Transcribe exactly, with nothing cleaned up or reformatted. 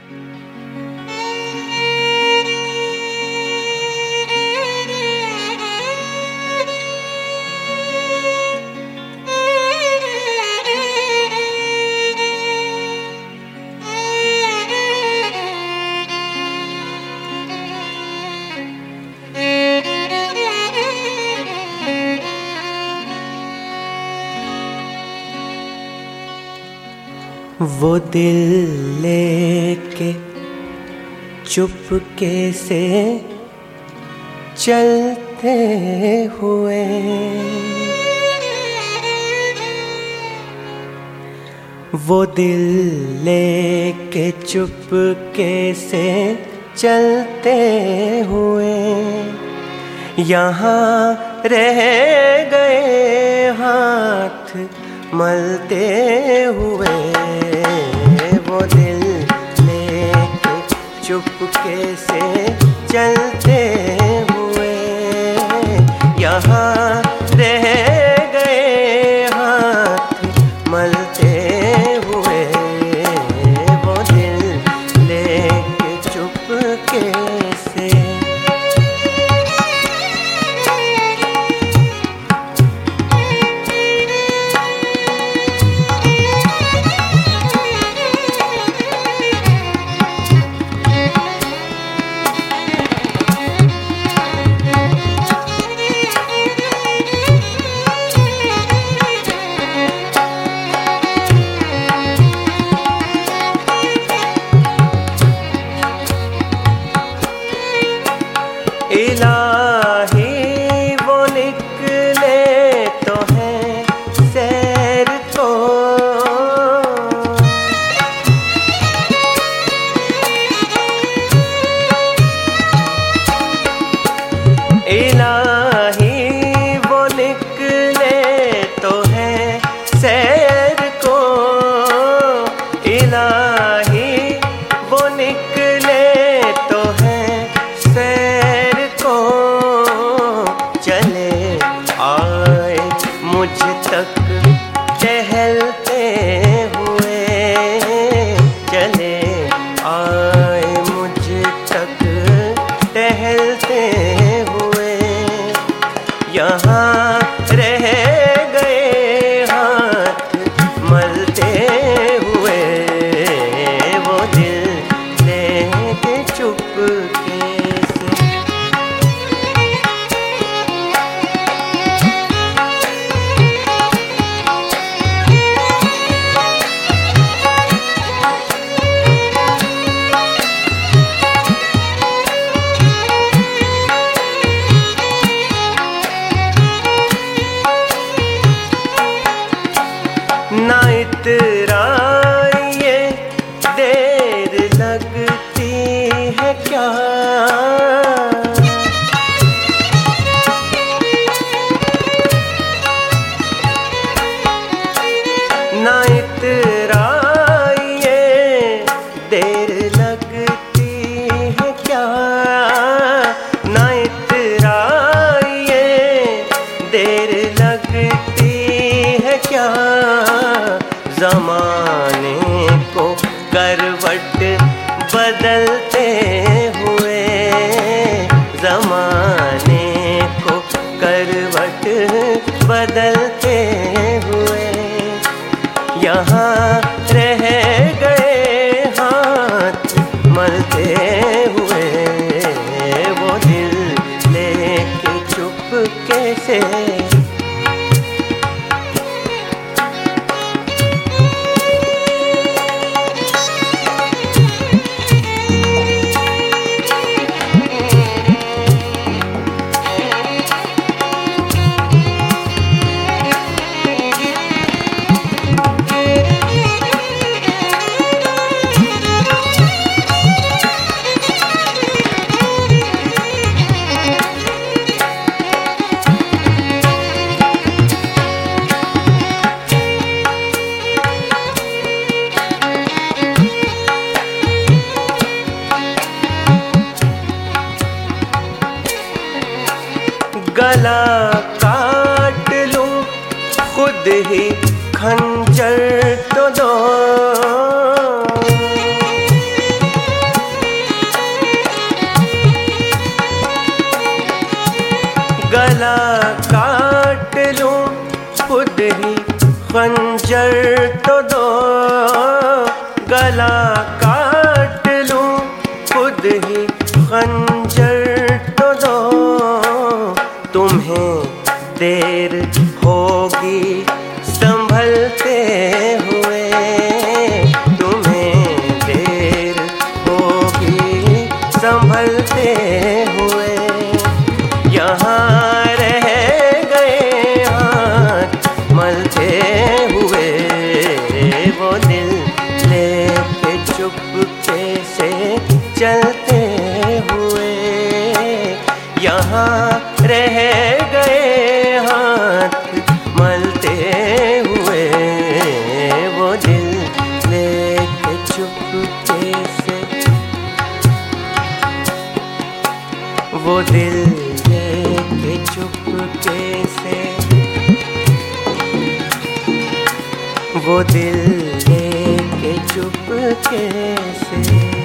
वो दिल लेके चुपके से चलते हुए, वो दिल लेके चुपके से चलते हुए यहाँ रह गए हाथ मलते हुए। वो दिल लेके चुपके से चलते हुए यहाँ रह गए हाथ मलते हुए। वो दिल लेके चुपके से इलाही वो निकले तो हैं सैर को, इलाही वो निकले तो हैं सैर को, इलाही वो निकले तो हैं सैर को। चले आए मुझ तक टहलते हुए, चले आए मुझ तक टहलते हुए यहाँ रह गए हाथ मलते हुए। वो दिल लेके चुपके ना इतराइए देर लगती है क्या, ना इतराइए देर लगती है क्या, ना इतराइए देर लगती है क्या। ज़माने को करवट बदलते हुए, ज़माने को करवट बदलते हुए यहाँ रह गए हाथ मलते हुए। वो दिल लेके चुपके से गला काट लूं खुद ही खंजर तो दो, खंजर तो दो, गला काट लूं खुद ही खंजर तो दो। तुम्हें देर होगी संभलते हुए, तुम्हें देर होगी संभलते हुए। यहाँ रह गए हाथ मलते हुए, वो दिल लेके चुपके से चलते हुए। यहाँ रह गए हाथ मलते हुए, वो दिल लेके चुपके से, वो दिल लेके चुपके से, वो दिल लेके चुपके से।